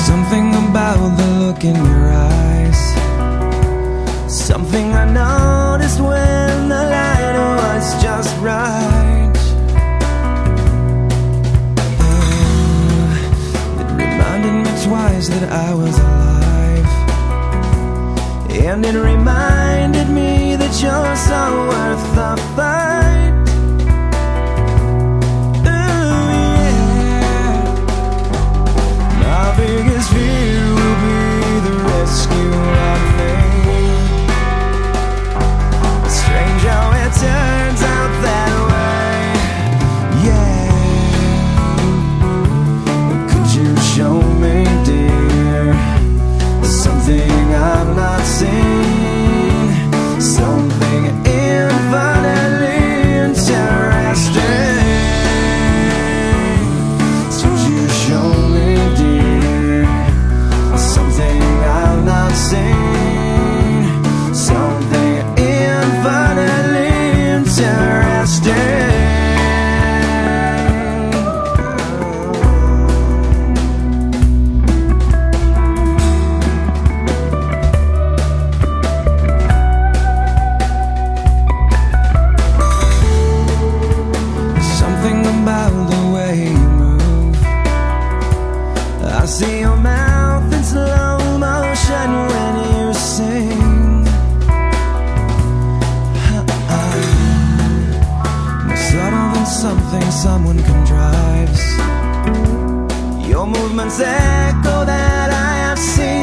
Something about the look in your eyes, something I noticed when the light was just right. It reminded me twice that I was alive, and it reminded me that you're so worth the fight. My biggest fear will be the rescue of me. Strange how it turns out that way. Yeah. Could you show me, dear, something I've not seen, something infinitely interesting? Could you show me, dear, something I've not seen, something infinitely interesting? Something about the way you move. I see your mouth in slow motion when you sing. More subtle than something someone contrives. Your movements echo that I have seen